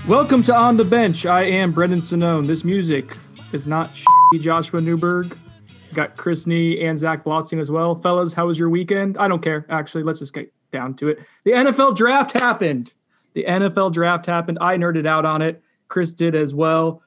Welcome to On the Bench. I am Brendan Sinone. This music is not Joshua Newberg. Got Chris Nee and Zach Blossing as well. Fellas, how was your weekend? I don't care, actually. Let's just get down to it. The NFL draft happened. I nerded out on it. Chris did as well.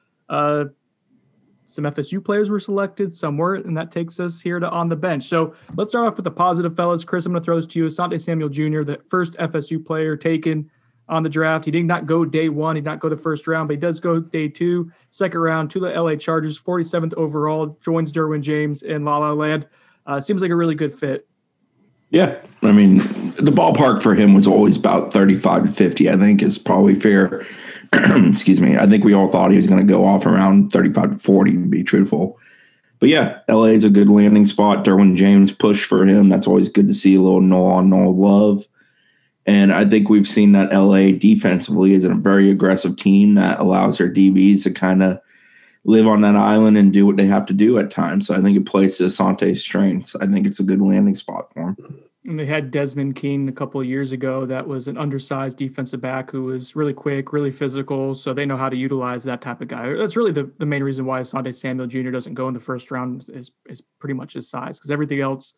Some FSU players were selected, some weren't, and that takes us here to On the Bench. So let's start off with the positive, fellas. Chris, I'm going to throw this to you. Asante Samuel Jr., the first FSU player taken on the draft. He did not go day one. He did not go the first round, but he does go day two, second round to the LA Chargers, 47th overall, joins Derwin James in La La Land. Seems like a really good fit. Yeah. I mean, the ballpark for him was always about 35 to 50, I think is probably fair. Excuse me. I think we all thought he was going to go off around 35 to 40, to be truthful. But yeah, LA is a good landing spot. Derwin James push for him. That's always good to see, a little no love. And I think we've seen that LA defensively is a very aggressive team that allows their DBs to kind of live on that island and do what they have to do at times. So I think it plays to Asante's strengths. I think it's a good landing spot for him. And they had Desmond King a couple of years ago. That was an undersized defensive back who was really quick, really physical. So they know how to utilize that type of guy. That's really the main reason why Asante Samuel Jr. doesn't go in the first round is pretty much his size, because everything else,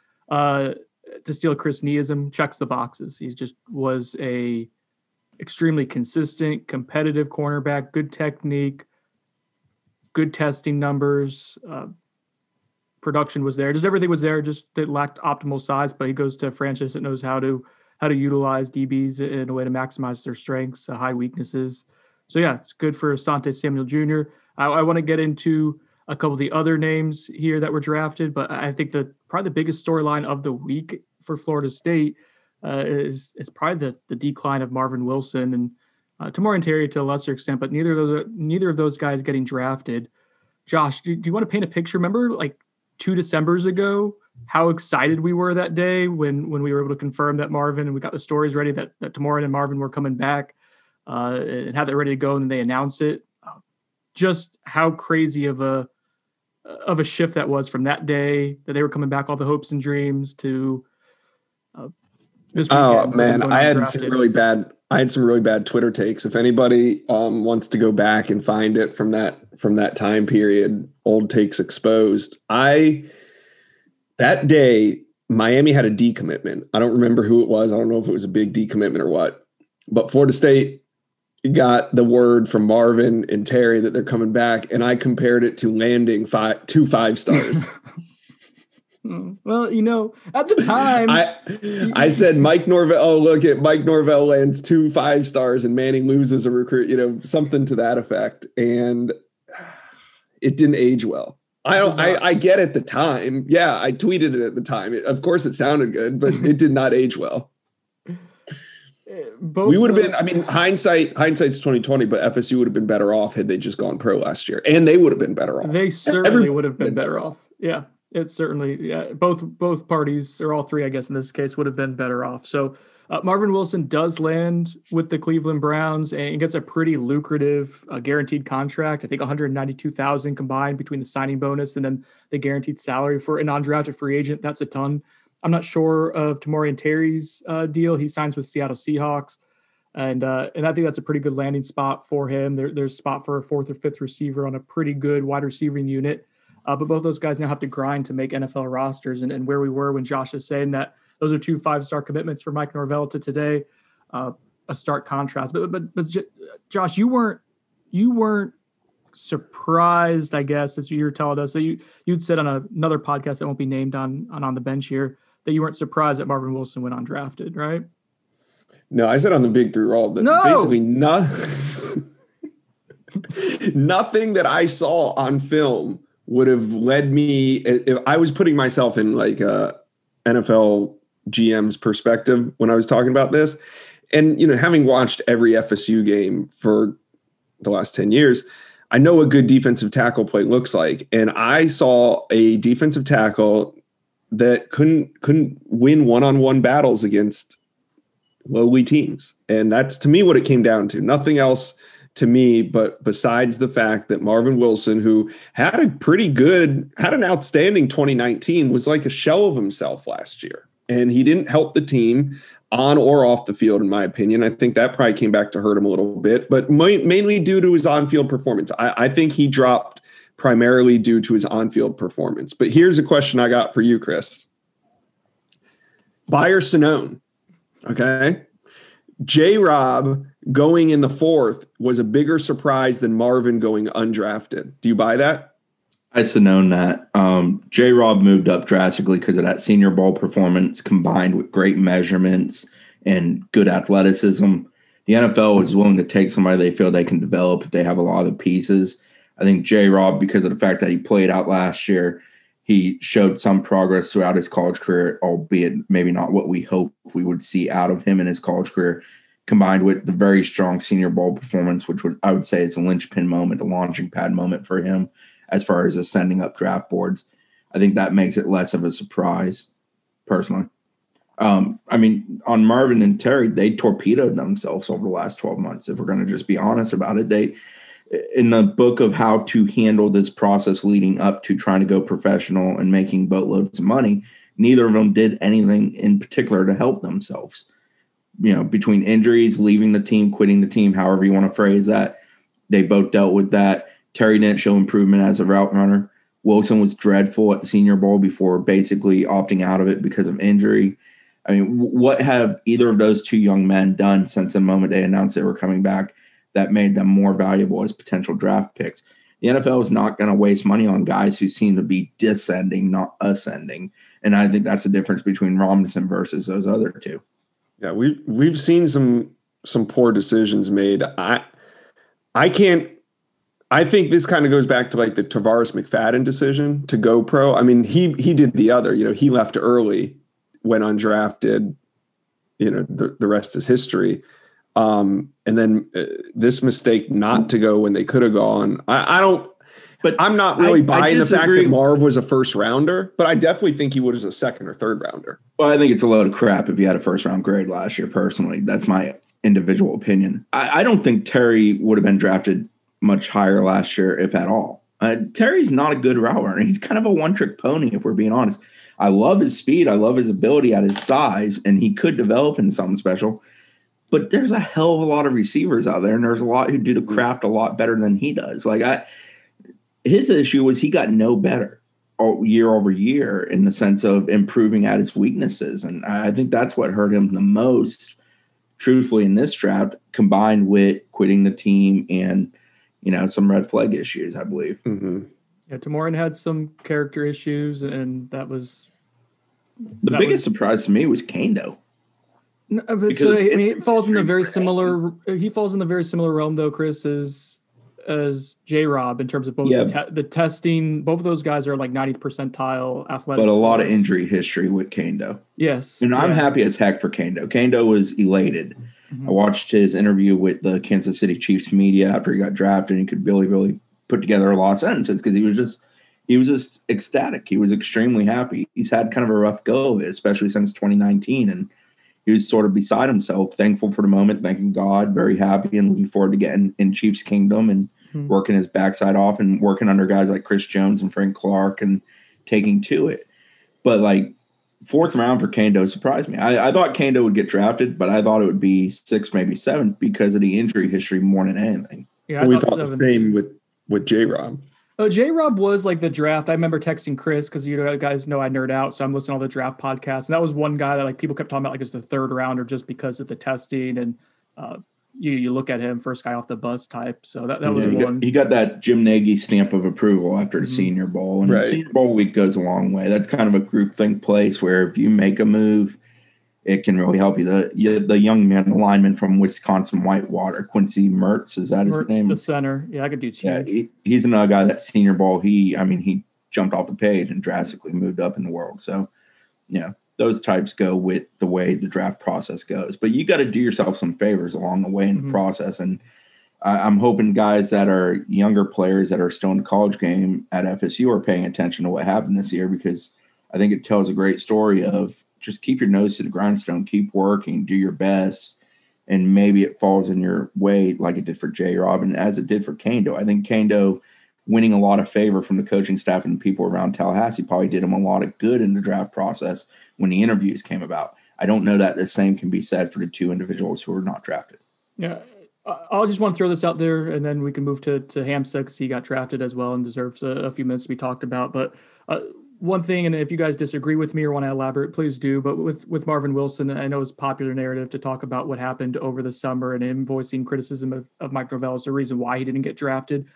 to steal Chris Neeism, checks the boxes. He just was a extremely consistent, competitive cornerback, good technique, good testing numbers. Production was there. Just everything was there. Just it lacked optimal size, but he goes to a franchise that knows how to utilize DBs in a way to maximize their strengths, high weaknesses. So yeah, it's good for Asante Samuel Jr. I want to get into a couple of the other names here that were drafted, but I think probably the biggest storyline of the week for Florida State is probably the decline of Marvin Wilson and Tamorrion Terry to a lesser extent, but neither of those guys getting drafted. Josh, do you want to paint a picture? Remember, like 2 Decembers ago, how excited we were that day when we were able to confirm that Marvin, and we got the stories ready that Tamorrion and Marvin were coming back and had that ready to go, and then they announced it. Just how crazy of a shift that was from that day that they were coming back, all the hopes and dreams, to this weekend. Oh man, I had some really bad Twitter takes. If anybody wants to go back and find it from that time period, old takes exposed. That day, Miami had a decommitment. I don't remember who it was. I don't know if it was a big decommitment or what, but Florida State got the word from Marvin and Terry that they're coming back, and I compared it to landing 2 5-stars. Well, at the time, I said Mike Norvell. Oh, look at Mike Norvell lands 2 5-stars and Manning loses a recruit. Something to that effect, and it didn't age well. I get at the time. Yeah, I tweeted it at the time. Of course, it sounded good, but it did not age well. We would have been. I mean, hindsight's 2020, but FSU would have been better off had they just gone pro last year, and they would have been better off. They certainly would have been better off. Yeah. It's certainly, both parties, or all three, I guess, in this case, would have been better off. So Marvin Wilson does land with the Cleveland Browns and gets a pretty lucrative guaranteed contract. I think $192,000 combined between the signing bonus and then the guaranteed salary for a non-drafted free agent. That's a ton. I'm not sure of Tamorrion Terry's deal. He signs with Seattle Seahawks. And I think that's a pretty good landing spot for him. There's a spot for a 4th or 5th receiver on a pretty good wide receiving unit. But both those guys now have to grind to make NFL rosters, and where we were when Josh is saying that those are 2 5-star commitments for Mike Norvell to today, a stark contrast. But Josh, you weren't surprised, I guess, as you were telling us that you'd said on another podcast that won't be named on the bench here, that you weren't surprised that Marvin Wilson went undrafted, right? No, I said on the Big Three Raw that basically nothing that I saw on film would have led me, if I was putting myself in like a NFL GM's perspective when I was talking about this. And, having watched every FSU game for the last 10 years, I know a good defensive tackle play looks like. And I saw a defensive tackle that couldn't win one-on-one battles against lowly teams. And that's, to me, what it came down to. Nothing else to me, but besides the fact that Marvin Wilson, who had an outstanding 2019, was like a shell of himself last year. And he didn't help the team. on or off the field, in my opinion. I think that probably came back to hurt him a little bit, but mainly due to his on-field performance. I think he dropped primarily due to his on-field performance. But here's a question I got for you, Chris. Buyer Sonnone, okay? J-Rob going in the 4th was a bigger surprise than Marvin going undrafted. Do you buy that? I should have known that. J-Rob moved up drastically because of that Senior Bowl performance combined with great measurements and good athleticism. The NFL is willing to take somebody they feel they can develop if they have a lot of pieces. I think J-Rob, because of the fact that he played out last year, he showed some progress throughout his college career, albeit maybe not what we hoped we would see out of him in his college career, combined with the very strong Senior Bowl performance, which I would say is a linchpin moment, a launching pad moment for him as far as ascending up draft boards. I think that makes it less of a surprise, personally. I mean, on Marvin and Terry, they torpedoed themselves over the last 12 months. If we're going to just be honest about it, they, in the book of how to handle this process leading up to trying to go professional and making boatloads of money, neither of them did anything in particular to help themselves. You know, between injuries, leaving the team, quitting the team, however you want to phrase that, they both dealt with that. Terry didn't show improvement as a route runner. Wilson was dreadful at the Senior Bowl before basically opting out of it because of injury. I mean, what have either of those two young men done since the moment they announced they were coming back that made them more valuable as potential draft picks? The NFL is not going to waste money on guys who seem to be descending, not ascending. And I think that's the difference between Robinson versus those other two. Yeah, we've seen some poor decisions made. I think this kind of goes back to like the Tavares McFadden decision to go pro. I mean, he did the other. You know, he left early, went undrafted. You know, the rest is history. And then this mistake not to go when they could have gone. I'm not really buying the fact that Marv was a first rounder, but I definitely think he was a second or third rounder. Well, I think it's a load of crap if you had a first round grade last year, personally. That's my individual opinion. I don't think Terry would have been drafted much higher last year, if at all. Terry's not a good route runner. He's kind of a one-trick pony, if we're being honest. I love his speed. I love his ability at his size, and he could develop into something special. But there's a hell of a lot of receivers out there, and there's a lot who do the craft a lot better than he does. His issue was he got no better year over year in the sense of improving at his weaknesses. And I think that's what hurt him the most, truthfully, in this draft, combined with quitting the team and, you know, some red flag issues, I believe. Mm-hmm. Yeah, Tamorin had some character issues, and that was the biggest surprise to me was Kendo. No, but so I mean, it falls in the very similar. He falls in the very similar realm, though, Chris, as J-Rob in terms of both the testing. Both of those guys are like 90th percentile athletic, but a lot of injury history with Kendo. Yes, and I'm happy as heck for Kendo. Kendo was elated. Mm-hmm. I watched his interview with the Kansas City Chiefs media after he got drafted, and he could really put together a lot of sentences because he was just ecstatic. He was extremely happy. He's had kind of a rough go of it, especially since 2019, and he was sort of beside himself, thankful for the moment, thanking God, very happy, and looking forward to getting in Chiefs Kingdom and working his backside off and working under guys like Chris Jones and Frank Clark and taking to it. But like fourth round for Kendo surprised me. I thought Kendo would get drafted, but I thought it would be 6, maybe 7 because of the injury history more than anything. Yeah, we thought the same with J-Rob. Oh, J-Rob was like the draft. I remember texting Chris because you guys know I nerd out, so I'm listening to all the draft podcasts. And that was one guy that like people kept talking about like as the third rounder just because of the testing and you look at him, first guy off the bus type. So that was one. He got that Jim Nagy stamp of approval after the Senior Bowl, and the Senior Bowl week goes a long way. That's kind of a groupthink place where if you make a move, it can really help you. The young man, the lineman from Wisconsin Whitewater, Quincy Mertz, is that his name? The center. Yeah, I could do huge. Yeah, he's another guy that Senior Bowl. He jumped off the page and drastically moved up in the world. So, yeah, those types go with the way the draft process goes. But you got to do yourself some favors along the way in the process. And I'm hoping guys that are younger players that are still in the college game at FSU are paying attention to what happened this year, because I think it tells a great story of just keep your nose to the grindstone, keep working, do your best, and maybe it falls in your way like it did for J-Rob and as it did for Kendo. I think Kendo winning a lot of favor from the coaching staff and people around Tallahassee probably did him a lot of good in the draft process when the interviews came about. I don't know that the same can be said for the two individuals who were not drafted. Yeah. I'll just want to throw this out there, and then we can move to Hamsah because he got drafted as well and deserves a few minutes to be talked about. But one thing, and if you guys disagree with me or want to elaborate, please do. But with Marvin Wilson, I know it's a popular narrative to talk about what happened over the summer and him voicing criticism of Mike Norvell is the reason why he didn't get drafted.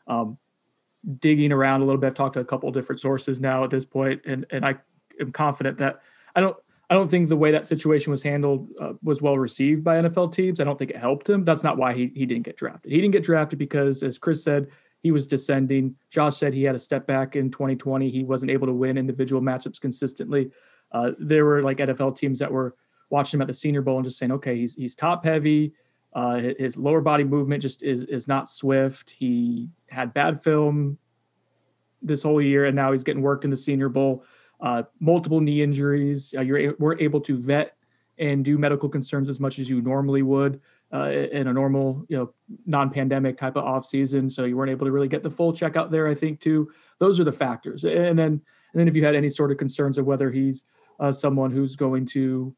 Digging around a little bit, I've talked to a couple of different sources now at this point, and I am confident that I don't think the way that situation was handled was well received by NFL teams. I don't think it helped him. That's not why he didn't get drafted. He didn't get drafted because, as Chris said, he was descending. Josh said he had a step back in 2020. He wasn't able to win individual matchups consistently. There were like NFL teams that were watching him at the Senior Bowl and just saying, okay, he's top heavy. His lower body movement just is not swift. He had bad film this whole year, and now he's getting worked in the Senior Bowl. Multiple knee injuries. We're able to vet and do medical concerns as much as you normally would in a normal, non-pandemic type of off season. So you weren't able to really get the full check out there, I think, too. Those are the factors. And then if you had any sort of concerns of whether he's someone who's going to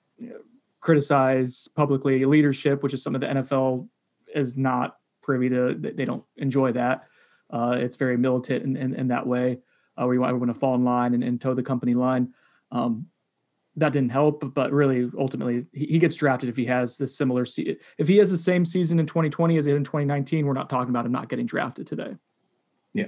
criticize publicly leadership, which is something the NFL is not privy to. They don't enjoy that. It's very militant in that way. Where you want everyone to fall in line and toe the company line. That didn't help, but really, ultimately, he gets drafted if he has this similar if he has the same season in 2020 as he had in 2019, we're not talking about him not getting drafted today. Yeah.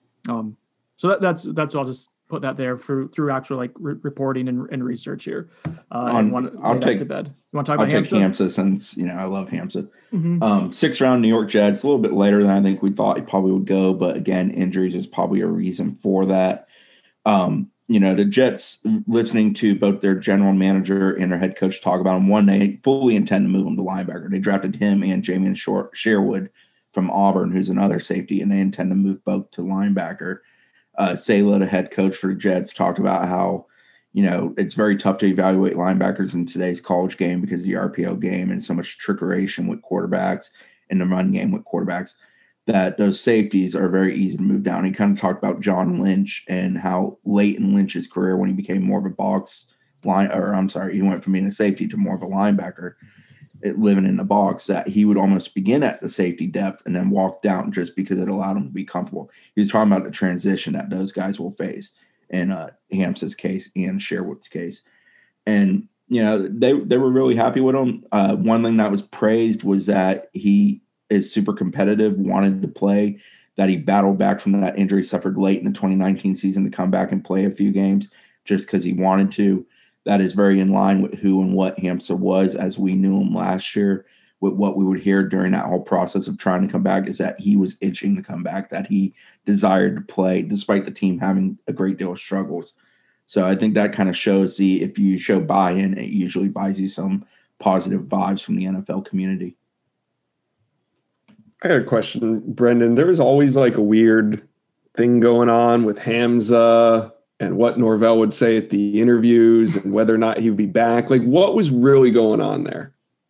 So that's I'll just put that there through actual reporting and research here. I'll take to bed. You want to talk about Hamsah? Hamsah since I love Hamsah. Mm-hmm. 6th round New York Jets, a little bit later than I think we thought he probably would go, but again, injuries is probably a reason for that. The Jets, listening to both their general manager and their head coach talk about him, one, they fully intend to move him to linebacker. They drafted him and Jamion Sherwood from Auburn, who's another safety, and they intend to move both to linebacker. Saleh, the head coach for the Jets, talked about how, it's very tough to evaluate linebackers in today's college game because of the RPO game and so much trickeration with quarterbacks and the run game with quarterbacks, that those safeties are very easy to move down. He kind of talked about John Lynch and how late in Lynch's career when he became more of a box line, he went from being a safety to more of a linebacker, living in the box, that he would almost begin at the safety depth and then walk down just because it allowed him to be comfortable. He was talking about the transition that those guys will face in Hamsah's case and Sherwood's case. And, they were really happy with him. One thing that was praised was that he is super competitive, wanted to play, that he battled back from that injury suffered late in the 2019 season to come back and play a few games just because he wanted to. That is very in line with who and what Hamsah was as we knew him last year. With what we would hear during that whole process of trying to come back is that he was itching to come back, that he desired to play despite the team having a great deal of struggles. So I think that kind of shows if you show buy-in, it usually buys you some positive vibes from the NFL community. I got a question, Brendan. There was always a weird thing going on with Hamsah and what Norvell would say at the interviews and whether or not he would be back. What was really going on there?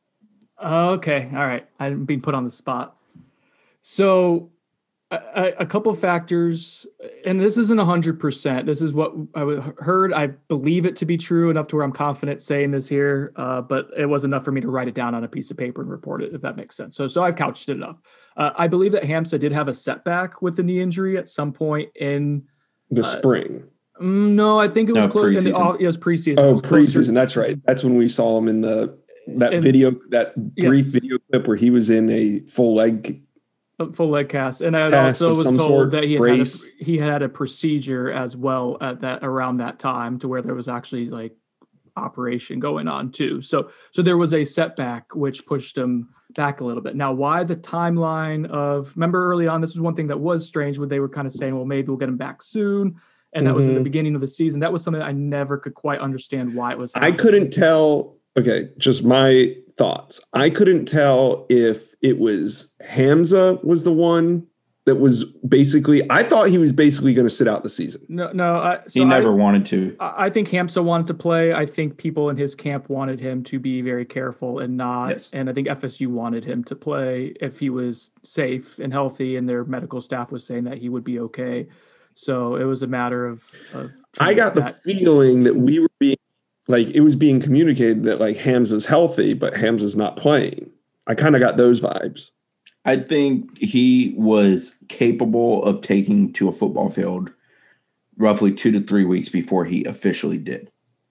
Okay. All right. I'm being put on the spot. So a couple of factors, and this isn't 100%. This is what I heard. I believe it to be true enough to where I'm confident saying this here, but it was enough for me to write it down on a piece of paper and report it, if that makes sense. So I've couched it enough. I believe that Hamsah did have a setback with the knee injury at some point in the spring. No, I think it was close. It was preseason. Oh, preseason. That's right. That's when we saw him in video, that brief video clip where he was in a full leg cast. And I also was told that he had a procedure as well around that time to where there was actually operation going on too. So there was a setback which pushed him back a little bit. Now, why the timeline remember early on, this was one thing that was strange when they were kind of saying, well, maybe we'll get him back soon. And that was at the beginning of the season. That was something that I never could quite understand why it was happening. I couldn't tell. Okay, just my thoughts. I couldn't tell if it was Hamsah was the one that was basically, I thought he was basically going to sit out the season. No. He never wanted to. I think Hamsah wanted to play. I think people in his camp wanted him to be very careful and not. Yes. And I think FSU wanted him to play if he was safe and healthy, and their medical staff was saying that he would be okay. So it was a matter of I got the feeling that we were being like it was being communicated that like Hamza's healthy, but Hamza's not playing. I kind of got those vibes. I think he was capable of taking to a football field roughly 2 to 3 weeks before he officially did.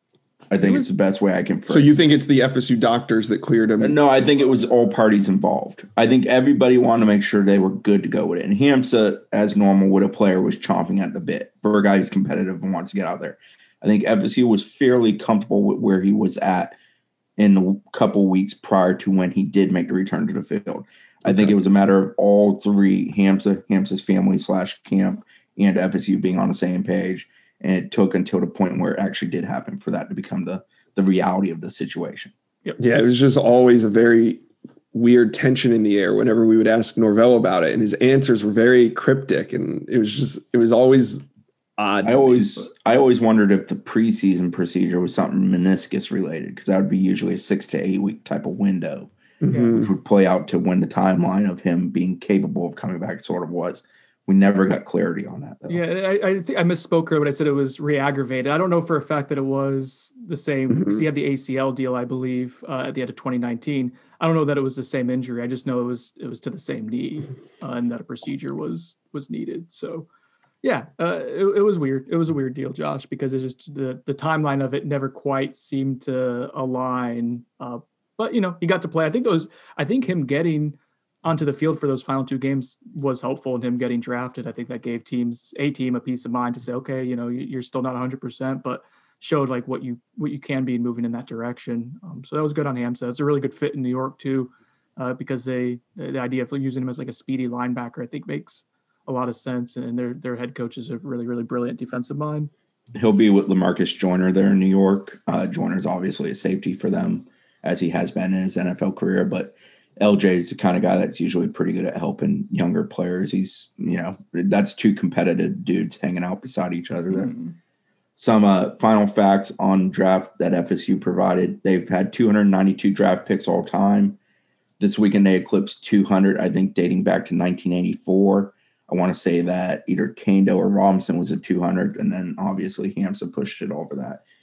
I think it's the best way I can phrase. So you think it's the FSU doctors that cleared him? No, I think it was all parties involved. I think everybody wanted to make sure they were good to go with it. And Hamza, as normal with a player, was chomping at the bit for a guy who's competitive and wants to get out there. I think FSU was fairly comfortable with where he was at in the couple weeks prior to when he did make the return to the field. I think it was a matter of all three, Hamza's family / camp, and FSU being on the same page. And it took until the point where it actually did happen for that to become the reality of the situation. Yep. Yeah, it was just always a very weird tension in the air whenever we would ask Norvell about it. And his answers were very cryptic. And it was always odd. I always wondered if the preseason procedure was something meniscus related, because that would be usually a 6 to 8 week type of window, which would play out to when the timeline of him being capable of coming back sort of was. We never got clarity on that, though. Yeah, I think I misspoke when I said it was re-aggravated. I don't know for a fact that it was the same, because he had the ACL deal, I believe, at the end of 2019. I don't know that it was the same injury. I just know it was to the same knee, and that a procedure was needed. So, yeah, it was weird. It was a weird deal, Josh, because it's just the timeline of it never quite seemed to align. But he got to play. I think him getting onto the field for those final 2 games was helpful in him getting drafted. I think that gave a team a peace of mind to say, okay, you're still not 100%, but showed like what you can be moving in that direction. So that was good on Hamza. It's a really good fit in New York too, because the idea of using him as like a speedy linebacker, I think makes a lot of sense. And their head coach is a really, really brilliant defensive mind. He'll be with LaMarcus Joyner there in New York. Joyner's obviously a safety for them, as he has been in his NFL career, but LJ is the kind of guy that's usually pretty good at helping younger players. He's, that's 2 competitive dudes hanging out beside each other there. Some final facts on draft that FSU provided. They've had 292 draft picks all time. This weekend they eclipsed 200, I think, dating back to 1984. I want to say that either Kando or Robinson was a 200, and then obviously Hamza pushed it over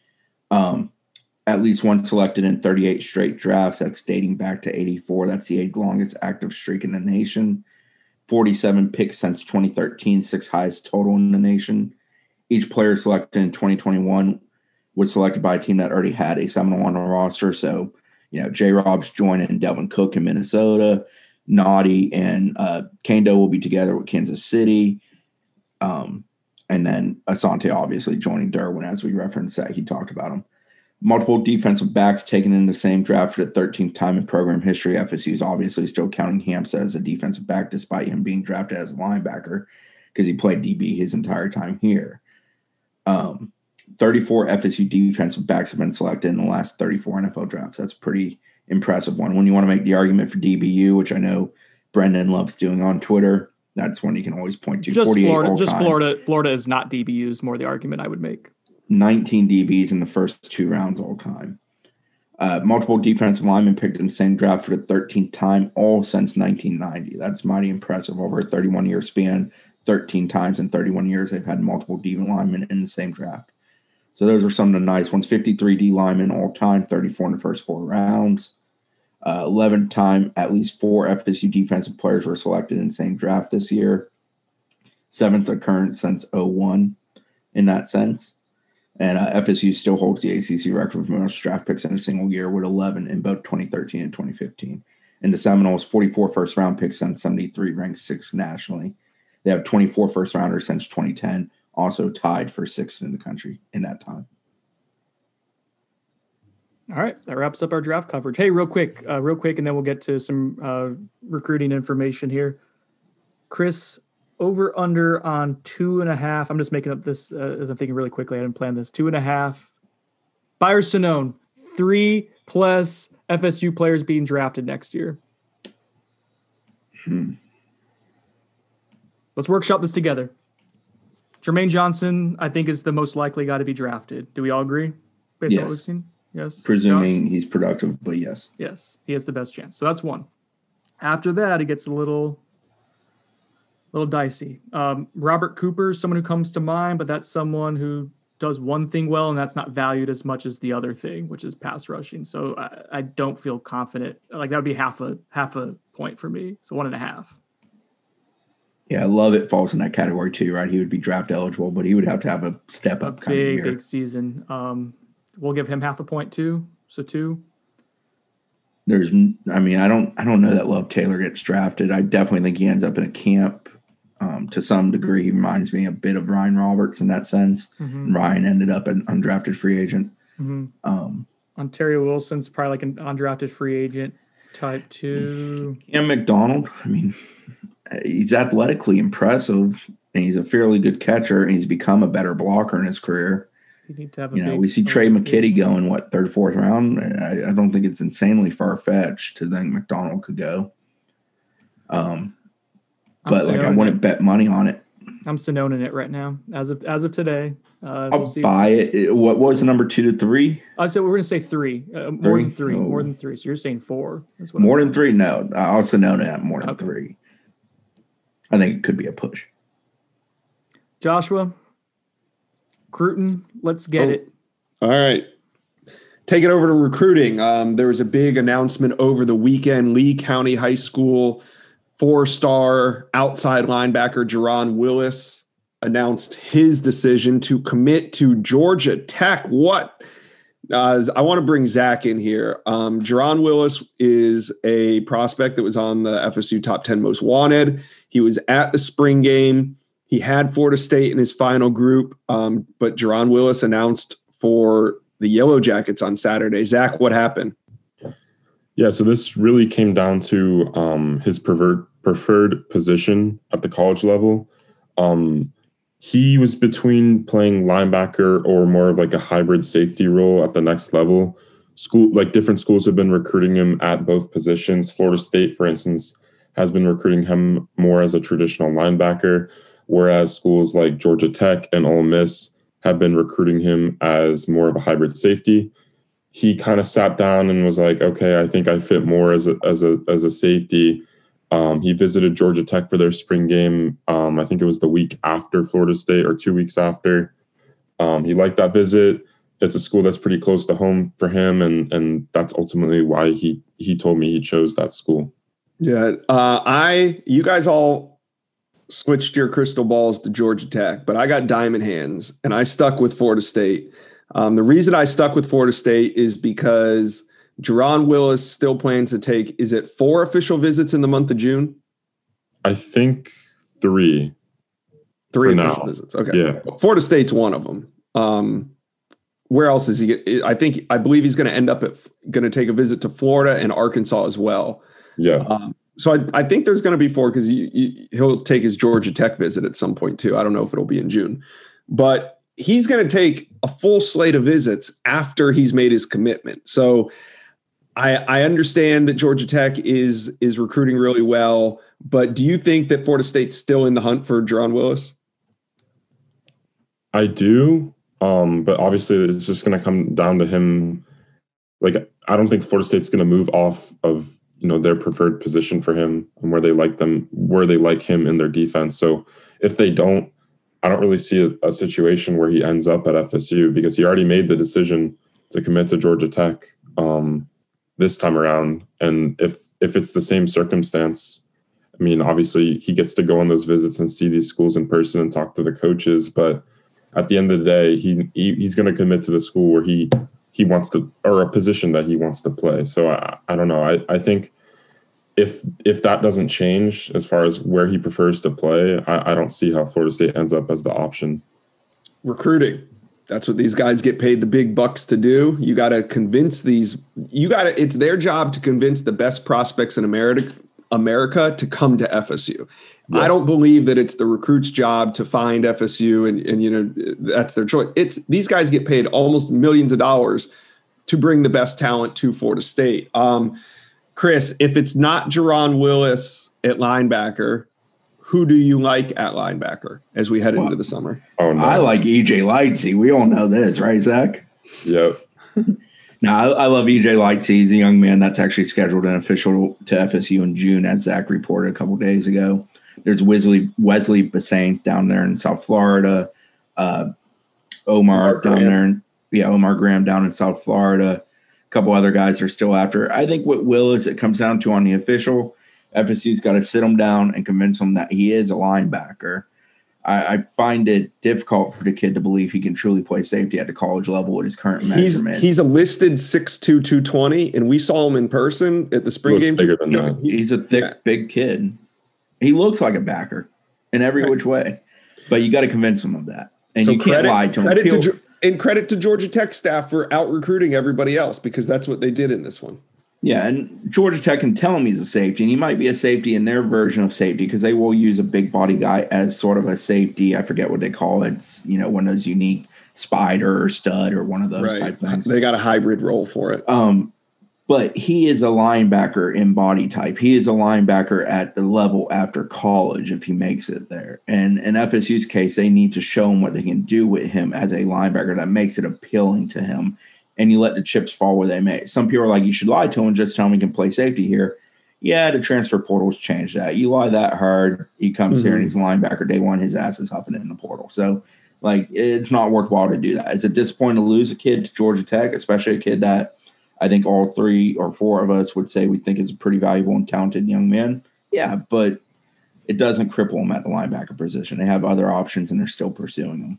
that. At least one selected in 38 straight drafts. That's dating back to 84. That's the 8th longest active streak in the nation. 47 picks since 2013, 6th highest total in the nation. Each player selected in 2021 was selected by a team that already had a Seminole on the roster. So, J-Rob's joining Delvin Cook in Minnesota. Naughty and Kando will be together with Kansas City. And then Asante obviously joining Derwin, as we referenced that. He talked about him. Multiple defensive backs taken in the same draft for the 13th time in program history. FSU is obviously still counting Hamza as a defensive back, despite him being drafted as a linebacker, because he played DB his entire time here. 34 FSU defensive backs have been selected in the last 34 NFL drafts. That's a pretty impressive one. When you want to make the argument for DBU, which I know Brendan loves doing on Twitter, that's one you can always point to. Just Florida. Florida is not DBU is more the argument I would make. 19 DBs in the first 2 rounds all time. Multiple defensive linemen picked in the same draft for the 13th time, all since 1990. That's mighty impressive. Over a 31-year span, 13 times in 31 years, they've had multiple D linemen in the same draft. So those are some of the nice ones. 53 D linemen all time, 34 in the first 4 rounds. 11 time, at least 4 FSU defensive players were selected in the same draft this year. 7th occurrence since 2001 in that sense. And FSU still holds the ACC record for most draft picks in a single year, with 11 in both 2013 and 2015. And the Seminoles, 44 first-round picks since 73, ranked 6th nationally. They have 24 first-rounders since 2010, also tied for 6th in the country in that time. All right, that wraps up our draft coverage. Hey, real quick, and then we'll get to some recruiting information here. Chris, over under on 2.5. I'm just making up this as I'm thinking really quickly. I didn't plan this. 2.5. Buyer Sonone, 3+ FSU players being drafted next year. Let's workshop this together. Jermaine Johnson, I think, is the most likely guy to be drafted. Do we all agree? Based on what we've seen? Yes. Presuming he's productive, but yes. Yes, he has the best chance. So that's one. After that, it gets a little dicey. Robert Cooper is someone who comes to mind, but that's someone who does one thing well, and that's not valued as much as the other thing, which is pass rushing. So I don't feel confident. Like that would be half a point for me. So 1.5. Yeah, Lovett falls in that category too, right? He would be draft eligible, but he would have to have a step up kind of year. Big season. We'll give him half a point too. So 2. I don't know that Love Taylor gets drafted. I definitely think he ends up in a camp. To some degree, he reminds me a bit of Ryan Roberts in that sense. Mm-hmm. Ryan ended up an undrafted free agent. Mm-hmm. Ontario Wilson's probably like an undrafted free agent type 2. Cam McDonald, he's athletically impressive, and he's a fairly good catcher, and he's become a better blocker in his career. You need to have we see Trey McKitty going, 3rd, 4th round? I don't think it's insanely far-fetched to think McDonald could go. But I wouldn't bet money on it. I'm Sononing it right now as of today. I'll buy it. What was the number 2 to 3? I said we're going to say 3. More than 3. More than 3. So you're saying 4. That's what more than 3? No, I'll Sonona at more than 3. I think it could be a push. Joshua, Cruton, let's get it. All right. Take it over to recruiting. There was a big announcement over the weekend. Lee County High School 4-star outside linebacker Jerron Willis announced his decision to commit to Georgia Tech. I want to bring Zach in here. Jerron Willis is a prospect that was on the FSU top 10 most wanted. He was at the spring game. He had Florida State in his final group, but Jerron Willis announced for the Yellow Jackets on Saturday. Zach, what happened? Yeah, so this really came down to his preferred position at the college level. He was between playing linebacker or more of like a hybrid safety role at the next level. Different schools have been recruiting him at both positions. Florida State, for instance, has been recruiting him more as a traditional linebacker, whereas schools like Georgia Tech and Ole Miss have been recruiting him as more of a hybrid safety. He kind of sat down and was like, okay, I think I fit more as a safety. He visited Georgia Tech for their spring game. I think it was the week after Florida State or 2 weeks after. He liked that visit. It's a school that's pretty close to home for him, and that's ultimately why he told me he chose that school. Yeah, you guys all switched your crystal balls to Georgia Tech, but I got diamond hands, and I stuck with Florida State. The reason I stuck with Florida State is because Jerron Willis still plans to take, is it 4 official visits in the month of June? I think 3. 3 official visits. Okay. Yeah. Florida State's one of them. Where else is he? I believe he's going to end up going to take a visit to Florida and Arkansas as well. Yeah. So I think there's going to be 4 because he'll take his Georgia Tech visit at some point too. I don't know if it'll be in June, but he's going to take a full slate of visits after he's made his commitment. So I understand that Georgia Tech is recruiting really well, but do you think that Florida State's still in the hunt for Jerron Willis? I do, but obviously it's just going to come down to him. Like, I don't think Florida State's going to move off of their preferred position for him and where they like him in their defense. So if they don't, I don't really see a situation where he ends up at FSU because he already made the decision to commit to Georgia Tech this time around. And if it's the same circumstance, I mean, obviously he gets to go on those visits and see these schools in person and talk to the coaches. But at the end of the day, he's going to commit to the school where he wants to, or a position that he wants to play. So I don't know. I think if that doesn't change as far as where he prefers to play, I don't see how Florida State ends up as the option. Recruiting. That's what these guys get paid the big bucks to do. You got to convince it's their job to convince the best prospects in America to come to FSU. Yeah. I don't believe that it's the recruit's job to find FSU and that's their choice. These guys get paid almost millions of dollars to bring the best talent to Florida State. Chris, if it's not Jerron Willis at linebacker, who do you like at linebacker as we head into the summer? Oh, no. I like EJ Lightsey. We all know this, right, Zach? Yep. No, I love EJ Lightsey. He's a young man that's actually scheduled an official to FSU in June, as Zach reported a couple days ago. There's Wesley Bassant down there in South Florida. Omar down there. Yeah, Omar Graham down in South Florida. A couple other guys are still after. I think what it comes down to on the official, FSU's got to sit him down and convince him that he is a linebacker. I find it difficult for the kid to believe he can truly play safety at the college level at his current measurement. He's a listed 6'2", 220, and we saw him in person at the spring game. Bigger than that. He's a thick, big kid. He looks like a backer in every which way, but you got to convince him of that. And you can't lie to him. Credit to Georgia Tech staff for out recruiting everybody else, because that's what they did in this one. Yeah, and Georgia Tech can tell him he's a safety, and he might be a safety in their version of safety because they will use a big body guy as sort of a safety. I forget what they call it. It's, one of those unique spider or stud or one of those type things. They got a hybrid role for it. But he is a linebacker in body type. He is a linebacker at the level after college if he makes it there. And in FSU's case, they need to show him what they can do with him as a linebacker that makes it appealing to him. And you let the chips fall where they may. Some people are like, you should lie to him and just tell him he can play safety here. Yeah, the transfer portal's changed that. You lie that hard, he comes here and he's a linebacker. Day one, his ass is huffing it in the portal. So, it's not worthwhile to do that. It's at this point to lose a kid to Georgia Tech, especially a kid that I think all 3 or 4 of us would say we think is a pretty valuable and talented young man. Yeah, but it doesn't cripple him at the linebacker position. They have other options, and they're still pursuing them.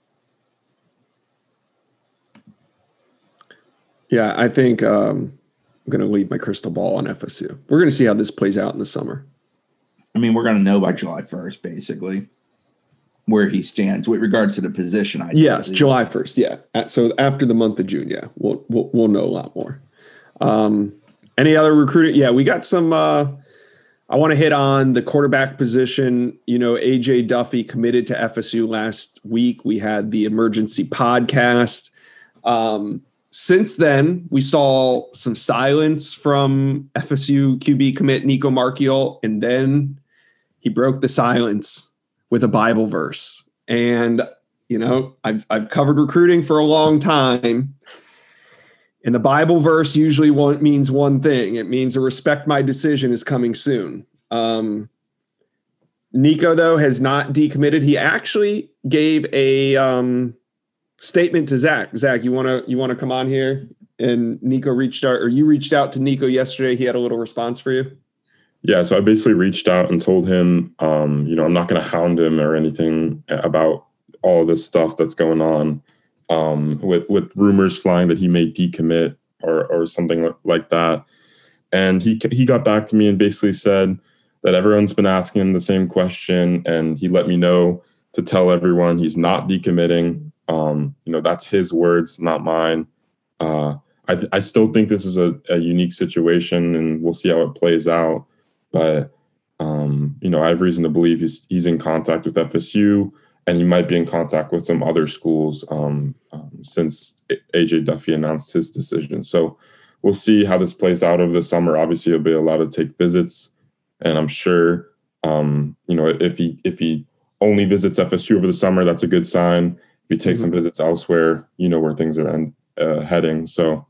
Yeah, I think I'm going to leave my crystal ball on FSU. We're going to see how this plays out in the summer. I mean, we're going to know by July 1st, basically, where he stands with regards to the position. Yes, July 1st. Yeah. So after the month of June, yeah, we'll know a lot more. Any other recruiting? Yeah, we got some. I want to hit on the quarterback position. AJ Duffy committed to FSU last week. We had the emergency podcast. Since then, we saw some silence from FSU QB commit Nico Marchiol, and then he broke the silence with a Bible verse. And, I've covered recruiting for a long time, and the Bible verse usually means one thing. It means a respect my decision is coming soon. Nico, though, has not decommitted. He actually gave a statement to Zach. Zach, you want to come on here? And Nico reached out to Nico yesterday. He had a little response for you. Yeah, so I basically reached out and told him, I'm not going to hound him or anything about all of this stuff that's going on with rumors flying that he may decommit or something like that. And he got back to me and basically said that everyone's been asking him the same question, and he let me know to tell everyone he's not decommitting. That's his words, not mine. I still think this is a unique situation, and we'll see how it plays out. But, I have reason to believe he's in contact with FSU, and he might be in contact with some other schools since AJ Duffy announced his decision. So we'll see how this plays out over the summer. Obviously, he'll be allowed to take visits, and I'm sure, if he only visits FSU over the summer, that's a good sign. If he takes some visits elsewhere, where things are heading. So,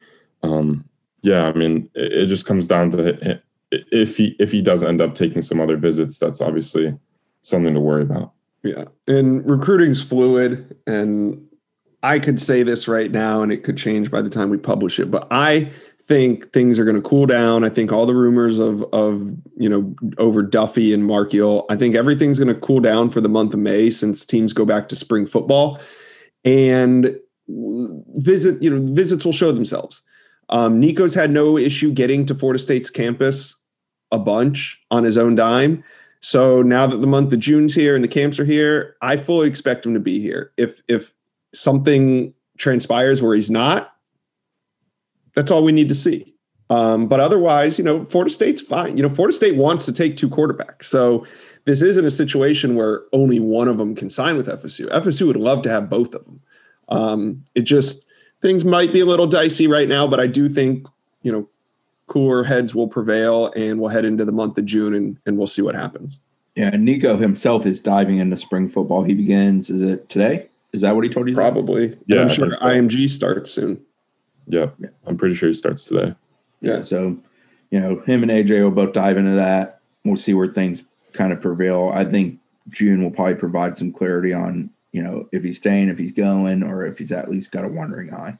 it just comes down to if he does end up taking some other visits, that's obviously something to worry about. Yeah, and recruiting's fluid, and I could say this right now, and it could change by the time we publish it, but I think things are going to cool down. I think all the rumors of over Duffy and Marchiol, I think everything's going to cool down for the month of May since teams go back to spring football, and visits will show themselves. Nico's had no issue getting to Florida State's campus a bunch on his own dime. So now that the month of June's here and the camps are here, I fully expect him to be here. If something transpires where he's not, that's all we need to see. But otherwise, Florida State's fine. Florida State wants to take 2 quarterbacks. So this isn't a situation where only one of them can sign with FSU. FSU would love to have both of them. Things might be a little dicey right now, but I do think, cooler heads will prevail, and we'll head into the month of June and we'll see what happens. Yeah, Nico himself is diving into spring football. He begins, is it today? Is that what he told you? Probably. Yeah, I'm sure IMG starts soon. Yep. Yeah. I'm pretty sure he starts today. Yeah. So, him and AJ will both dive into that. We'll see where things kind of prevail. I think June will probably provide some clarity on if he's staying, if he's going, or if he's at least got a wandering eye.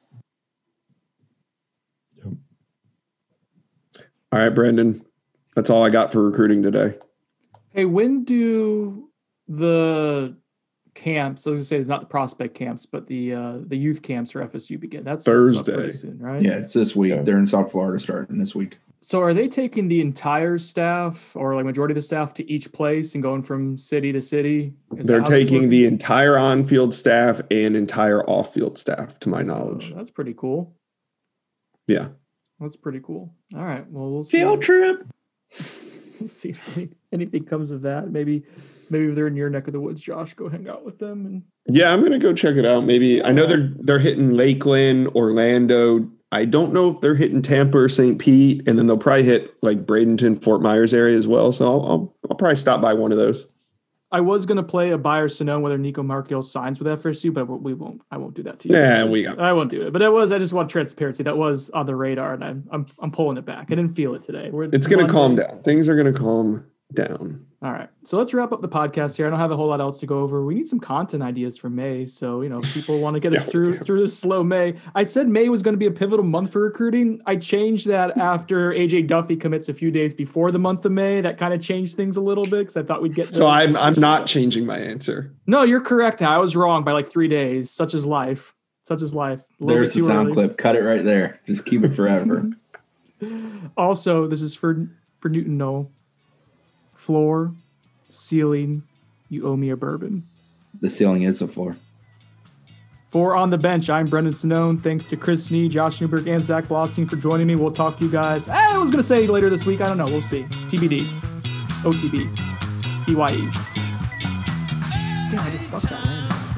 Yep. All right, Brandon. That's all I got for recruiting today. Hey, when do the camps, I was going to say it's not the prospect camps, but the youth camps for FSU begin? That's Thursday. pretty soon, right? Yeah, it's this week. Yeah. They're in South Florida starting this week. So are they taking the entire staff or like majority of the staff to each place and going from city to city? They're taking the entire on-field staff and entire off-field staff, to my knowledge. That's pretty cool. Yeah. That's pretty cool. All right. Well, we'll see. Field trip. We'll see if anything comes of that. Maybe if they're in your neck of the woods, Josh, go hang out with them. And Yeah, I'm gonna go check it out. Maybe I know they're hitting Lakeland, Orlando. I don't know if they're hitting Tampa or St. Pete, and then they'll probably hit like Bradenton, Fort Myers area as well. So I'll probably stop by one of those. I was gonna play a buy or to know whether Nico Marchiol signs with FSU, but we won't. I won't do that to you. Yeah, I won't do it. But I just want transparency. That was on the radar, and I'm pulling it back. I didn't feel it today. It's gonna calm down. Things are gonna calm down. All right. So let's wrap up the podcast here. I don't have a whole lot else to go over. We need some content ideas for May. So, if people want to get us through this slow May. I said May was going to be a pivotal month for recruiting. I changed that after AJ Duffy commits a few days before the month of May. That kind of changed things a little bit because I thought we'd get. So I'm not changing my answer. No, you're correct. I was wrong by like 3 days. Such is life. Such is life. There's the sound clip. Cut it right there. Just keep it forever. Also, this is for Newton Knoll. Floor, ceiling, you owe me a bourbon. The ceiling is the floor. For On the Bench, I'm Brendan Sonnone. Thanks to Chris Snee, Josh Newberg, and Zach Blostein for joining me. We'll talk to you guys. I was going to say later this week. I don't know. We'll see. TBD. OTB. BYE. Damn, I just stuck that one.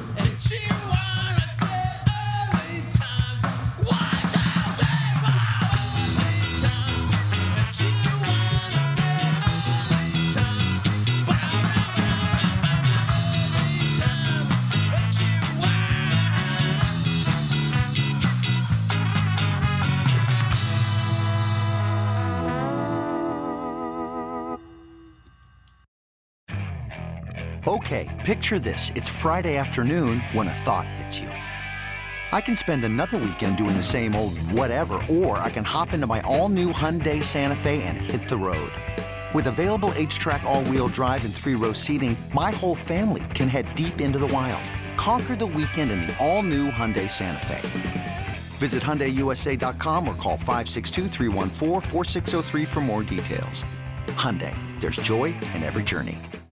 Okay, picture this. It's Friday afternoon when a thought hits you. I can spend another weekend doing the same old whatever, or I can hop into my all-new Hyundai Santa Fe and hit the road. With available H-Track all-wheel drive and 3-row seating, my whole family can head deep into the wild. Conquer the weekend in the all-new Hyundai Santa Fe. Visit HyundaiUSA.com or call 562-314-4603 for more details. Hyundai, there's joy in every journey.